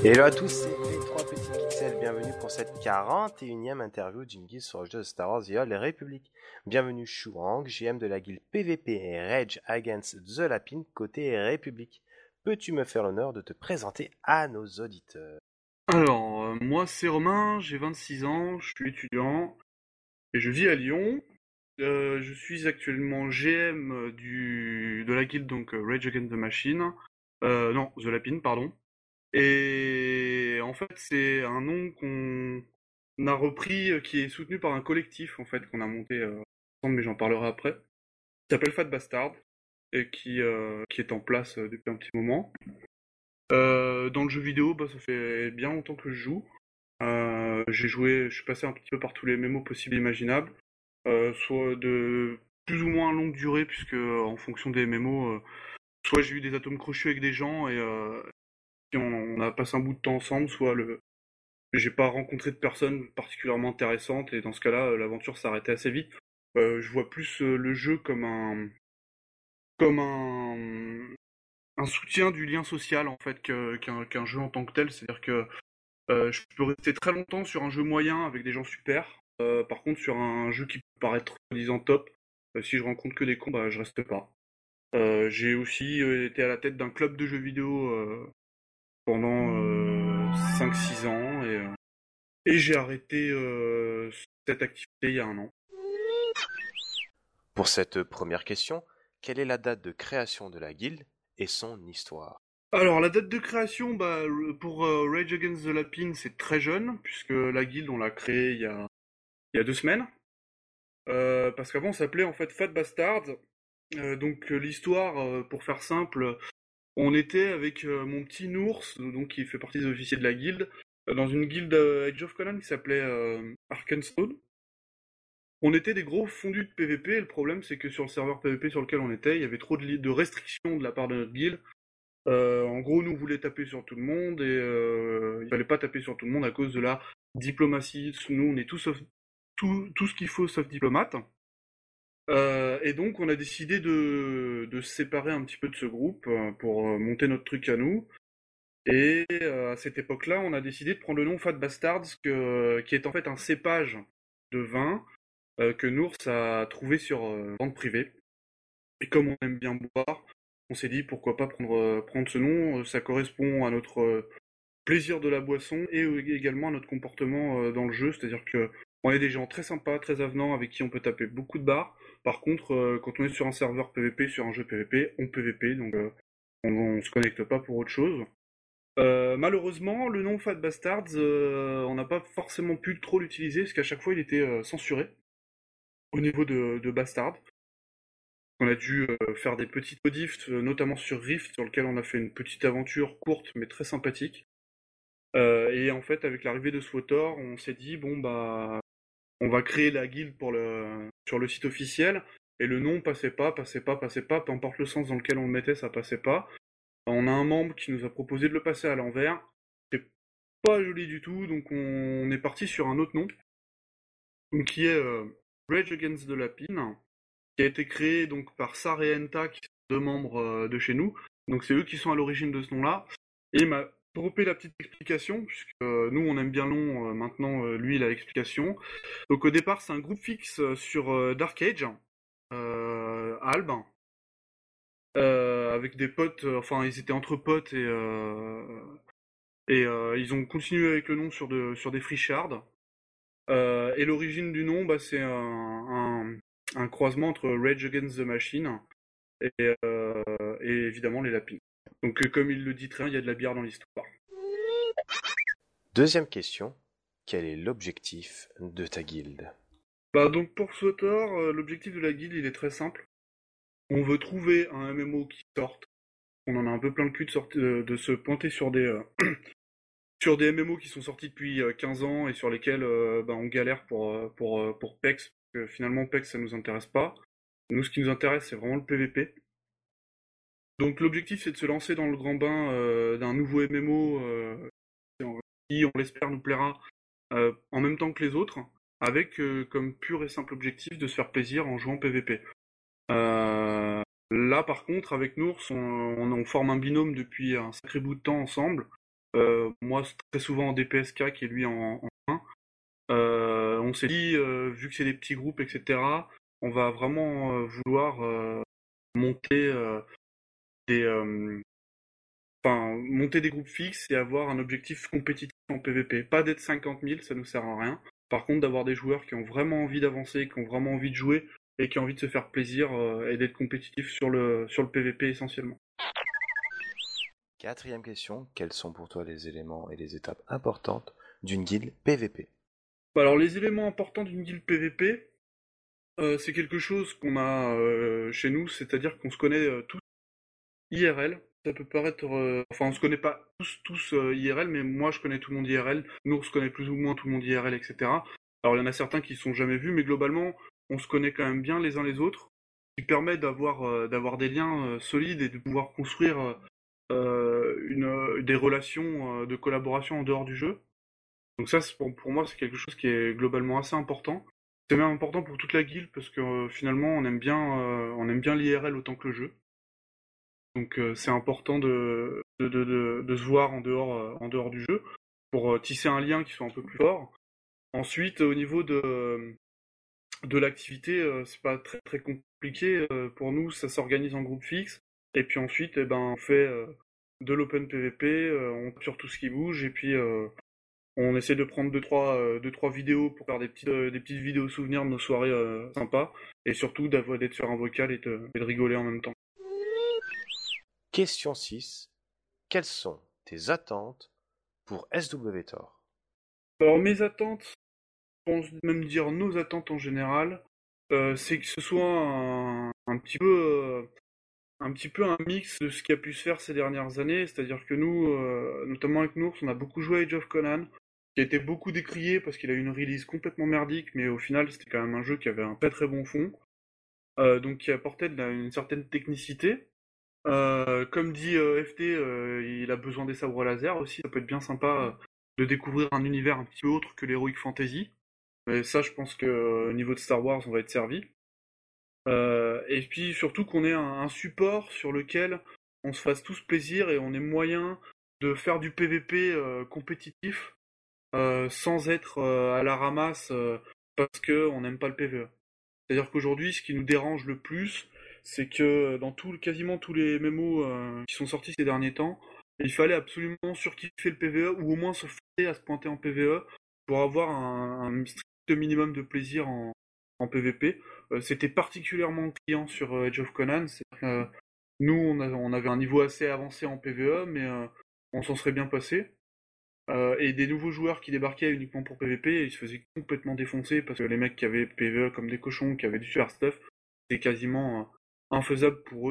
Hello à tous, c'est les 3 petits pixels, bienvenue pour cette 41e interview d'une guilde sur le jeu de Star Wars The Old Republic. Bienvenue Shuang, GM de la guilde PvP et Rage Against the Lapine côté République. Peux-tu me faire l'honneur de te présenter à nos auditeurs? Alors, moi c'est Romain, j'ai 26 ans, je suis étudiant et je vis à Lyon. Je suis actuellement GM de la guilde donc Rage Against the Machine. Non, The Lapine, pardon. Et en fait, c'est un nom qu'on a repris, qui est soutenu par un collectif en fait qu'on a monté ensemble, mais j'en parlerai après. Qui s'appelle Fat Bastard et qui est en place depuis un petit moment. Dans le jeu vidéo, bah, ça fait bien longtemps que je joue. Je suis passé un petit peu par tous les MMO possibles et imaginables, soit de plus ou moins longue durée, puisque en fonction des MMO, soit j'ai eu des atomes crochus avec des gens et puis on a passé un bout de temps ensemble, soit j'ai pas rencontré de personnes particulièrement intéressantes et dans ce cas-là, l'aventure s'arrêtait assez vite. Je vois plus le jeu comme un soutien du lien social en fait qu'un jeu en tant que tel, c'est-à-dire que je peux rester très longtemps sur un jeu moyen avec des gens super. Par contre, sur un jeu qui peut paraître disant top, si je rencontre que des cons, bah, je reste pas. J'ai aussi été à la tête d'un club de jeux vidéo pendant 5-6 ans et j'ai arrêté cette activité il y a un an. Pour cette première question, quelle est la date de création de la guilde et son histoire? Alors, la date de création, bah, pour Rage Against the Lapine, c'est très jeune, puisque la guilde, on l'a créée il y a 2 semaines. Parce qu'avant, on s'appelait en fait Fat Bastard. Donc l'histoire, pour faire simple, on était avec mon petit Nours, donc qui fait partie des officiers de la guilde, dans une guilde Age of Conan qui s'appelait Arkenstone. On était des gros fondus de PvP, et le problème c'est que sur le serveur PvP sur lequel on était, il y avait trop de restrictions de la part de notre guilde. En gros, nous on voulait taper sur tout le monde, et il fallait pas taper sur tout le monde à cause de la diplomatie. Nous on est tout ce qu'il faut sauf diplomate. Et donc on a décidé de se séparer un petit peu de ce groupe pour monter notre truc à nous. Et à cette époque-là, on a décidé de prendre le nom Fat Bastards, qui est en fait un cépage de vin que Nours a trouvé sur vente privée. Et comme on aime bien boire, on s'est dit pourquoi pas prendre ce nom. Ça correspond à notre plaisir de la boisson et également à notre comportement dans le jeu, c'est-à-dire que on est des gens très sympas, très avenants, avec qui on peut taper beaucoup de barres. Par contre, quand on est sur un serveur PvP, sur un jeu PvP, on PvP, donc on se connecte pas pour autre chose. Malheureusement, le nom Fat Bastards, on n'a pas forcément pu trop l'utiliser, parce qu'à chaque fois il était censuré au niveau de Bastard. On a dû faire des petites modifs, notamment sur Rift, sur lequel on a fait une petite aventure courte mais très sympathique. Et en fait, avec l'arrivée de SWTOR, on s'est dit bon bah on va créer la guilde sur le site officiel, et le nom passait pas, peu importe le sens dans lequel on le mettait, ça passait pas. On a un membre qui nous a proposé de le passer à l'envers, c'est pas joli du tout, donc on est parti sur un autre nom, donc qui est Rage Against the Lapine, qui a été créé donc par Sar et Enta, qui sont deux membres de chez nous, donc c'est eux qui sont à l'origine de ce nom-là, et il m'a droppé la petite explication, puisque nous on aime bien le nom, maintenant lui il a l'explication. Donc au départ c'est un groupe fixe sur Dark Age, Alb, avec des potes, enfin ils étaient entre potes et ils ont continué avec le nom sur des free shards. Et l'origine du nom, bah, c'est un croisement entre Rage Against the Machine et évidemment les lapines. Donc comme il le dit très bien, il y a de la bière dans l'histoire. Deuxième question, quel est l'objectif de ta guilde? Bah donc pour SWTOR, l'objectif de la guilde il est très simple. On veut trouver un MMO qui sorte. On en a un peu plein le cul de se pointer sur sur des MMO qui sont sortis depuis 15 ans et sur lesquels bah, on galère pour PEX, parce que finalement PEX ça nous intéresse pas. Nous ce qui nous intéresse c'est vraiment le PVP. Donc l'objectif c'est de se lancer dans le grand bain d'un nouveau MMO qui on l'espère nous plaira en même temps que les autres, avec comme pur et simple objectif de se faire plaisir en jouant PVP. Là par contre avec Nours on forme un binôme depuis un sacré bout de temps ensemble. moi très souvent en DPSK qui est lui en 1. On s'est dit, vu que c'est des petits groupes, etc., on va vraiment vouloir monter des monter des groupes fixes et avoir un objectif compétitif en PvP. Pas d'être 50 000, ça nous sert à rien. Par contre, d'avoir des joueurs qui ont vraiment envie d'avancer, qui ont vraiment envie de jouer et qui ont envie de se faire plaisir et d'être compétitifs sur le PvP essentiellement. Quatrième question, quels sont pour toi les éléments et les étapes importantes d'une guilde PvP? Alors les éléments importants d'une guilde PvP, c'est quelque chose qu'on a chez nous, c'est-à-dire qu'on se connaît tous IRL. Ça peut paraître, enfin on se connaît pas tous IRL, mais moi je connais tout le monde IRL. Nous on se connaît plus ou moins tout le monde IRL, etc. Alors il y en a certains qui ne sont jamais vus, mais globalement on se connaît quand même bien les uns les autres, ce qui permet d'avoir des liens solides et de pouvoir construire des relations de collaboration en dehors du jeu. Donc ça, pour moi, c'est quelque chose qui est globalement assez important. C'est même important pour toute la guilde parce que finalement, on aime bien l'IRL autant que le jeu. Donc c'est important de se voir en dehors du jeu pour tisser un lien qui soit un peu plus fort. Ensuite, au niveau de l'activité, c'est pas très très compliqué. Pour nous, ça s'organise en groupe fixe. Et puis ensuite, eh ben, on fait de l'open PvP, on tape sur tout ce qui bouge et puis on essaie de prendre deux, trois vidéos pour faire des petites vidéos souvenirs de nos soirées sympas. Et surtout d'être sur un vocal et de rigoler en même temps. Question 6. Quelles sont tes attentes pour SWTOR? Alors mes attentes, je pense même dire nos attentes en général, c'est que ce soit un petit peu un mix de ce qui a pu se faire ces dernières années. C'est-à-dire que nous, notamment avec Nours, on a beaucoup joué à Age of Conan, qui a été beaucoup décrié parce qu'il a eu une release complètement merdique, mais au final c'était quand même un jeu qui avait un pas très bon fond, donc qui apportait une certaine technicité. Comme dit FT, il a besoin des sabres laser aussi, ça peut être bien sympa de découvrir un univers un petit peu autre que l'Heroic Fantasy. Mais ça, je pense que au niveau de Star Wars, on va être servi. Et puis surtout qu'on ait un support sur lequel on se fasse tous plaisir et on ait moyen de faire du PVP compétitif sans être à la ramasse parce qu'on n'aime pas le PVE. C'est-à-dire qu'aujourd'hui, ce qui nous dérange le plus, c'est que dans quasiment tous les MMO qui sont sortis ces derniers temps, il fallait absolument surkiffer le PVE ou au moins se forcer à se pointer en PVE pour avoir un strict minimum de plaisir en PVP. C'était particulièrement client sur Age of Conan. Nous, on avait un niveau assez avancé en PVE, mais on s'en serait bien passé. Et des nouveaux joueurs qui débarquaient uniquement pour PVP, ils se faisaient complètement défoncer parce que les mecs qui avaient PVE comme des cochons, qui avaient du super stuff, c'était quasiment infaisable pour eux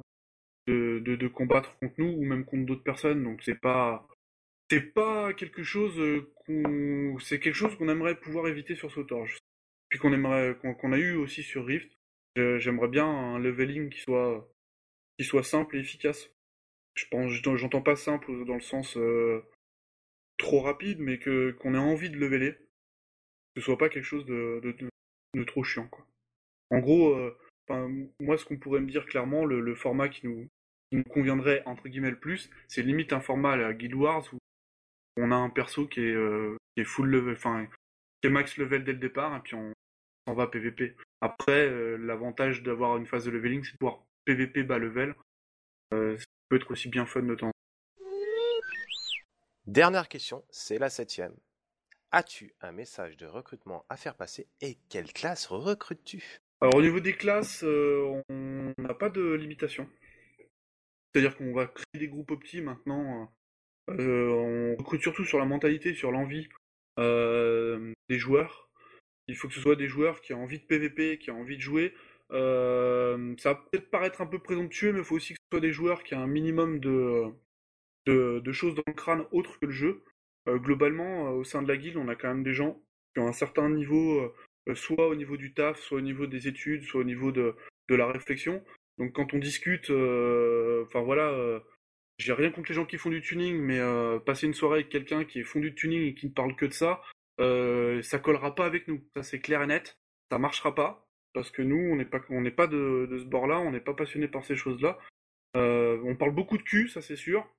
de combattre contre nous ou même contre d'autres personnes. Donc c'est pas quelque chose c'est quelque chose qu'on aimerait pouvoir éviter sur Sotorge. Puis qu'on a eu aussi sur Rift. J'aimerais bien un leveling qui soit simple et efficace. J'entends pas simple dans le sens trop rapide, mais qu'on ait envie de leveler, que ce soit pas quelque chose de trop chiant, quoi. En gros, moi, ce qu'on pourrait me dire clairement, le format qui nous conviendrait entre guillemets le plus, c'est limite un format à la Guild Wars où on a un perso qui est full level, enfin, qui est max level dès le départ, et puis on s'en va PVP. Après, l'avantage d'avoir une phase de leveling, c'est de pouvoir PVP bas level. Ça peut être aussi bien fun de temps. Dernière question, c'est la 7e. As-tu un message de recrutement à faire passer et quelle classe recrutes-tu? Alors au niveau des classes, on n'a pas de limitation. C'est-à-dire qu'on va créer des groupes opti maintenant. On recrute surtout sur la mentalité, sur l'envie des joueurs. Il faut que ce soit des joueurs qui ont envie de PVP, qui ont envie de jouer. Ça va peut-être paraître un peu présomptueux, mais il faut aussi que ce soit des joueurs qui ont un minimum de choses dans le crâne autre que le jeu. Globalement, au sein de la guilde, on a quand même des gens qui ont un certain niveau, soit au niveau du taf, soit au niveau des études, soit au niveau de la réflexion. Donc quand on discute, enfin voilà, j'ai rien contre les gens qui font du tuning, mais passer une soirée avec quelqu'un qui est fondu de tuning et qui ne parle que de ça, ça collera pas avec nous. Ça c'est clair et net. Ça marchera pas parce que nous, on n'est pas de ce bord-là, on n'est pas passionné par ces choses-là. On parle beaucoup de cul, ça c'est sûr.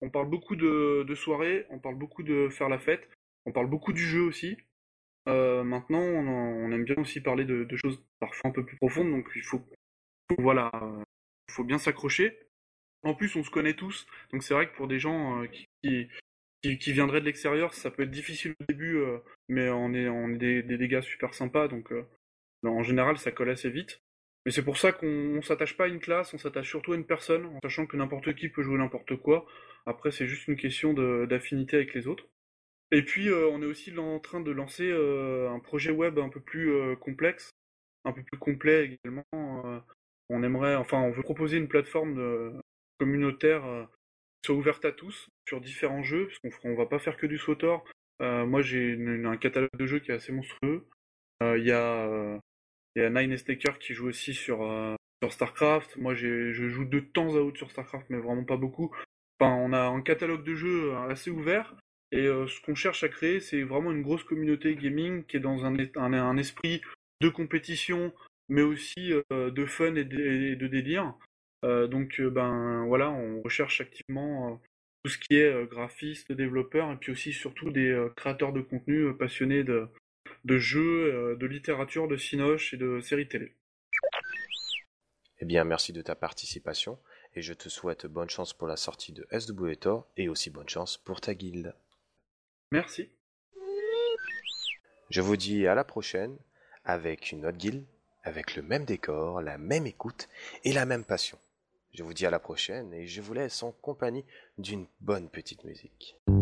On parle beaucoup de soirées, on parle beaucoup de faire la fête, on parle beaucoup du jeu aussi. Maintenant, on aime bien aussi parler de choses parfois un peu plus profondes, donc voilà, faut bien s'accrocher. En plus, on se connaît tous, donc c'est vrai que pour des gens qui viendraient de l'extérieur, ça peut être difficile au début, mais on est des gars super sympas, donc en général, ça colle assez vite. Mais c'est pour ça qu'on s'attache pas à une classe, on s'attache surtout à une personne, en sachant que n'importe qui peut jouer n'importe quoi. Après, c'est juste une question d'affinité avec les autres. Et puis, on est aussi en train de lancer un projet web un peu plus complexe, un peu plus complet également. On veut proposer une plateforme communautaire qui soit ouverte à tous sur différents jeux, parce qu'on va pas faire que du SWTOR. Moi, j'ai un catalogue de jeux qui est assez monstrueux. Il y a Nine Staker qui joue aussi sur StarCraft. Moi, je joue de temps à autre sur StarCraft, mais vraiment pas beaucoup. Enfin, on a un catalogue de jeux assez ouvert. Et ce qu'on cherche à créer, c'est vraiment une grosse communauté gaming qui est dans un esprit de compétition, mais aussi de fun et de délire. Ben voilà, on recherche activement tout ce qui est graphiste, développeur, et puis aussi surtout des créateurs de contenu passionnés de jeux, de littérature, de cinoche et de séries télé. Eh bien, merci de ta participation et je te souhaite bonne chance pour la sortie de SWTOR et aussi bonne chance pour ta guilde. Merci. Je vous dis à la prochaine avec une autre guilde, avec le même décor, la même écoute et la même passion. Je vous dis à la prochaine et je vous laisse en compagnie d'une bonne petite musique.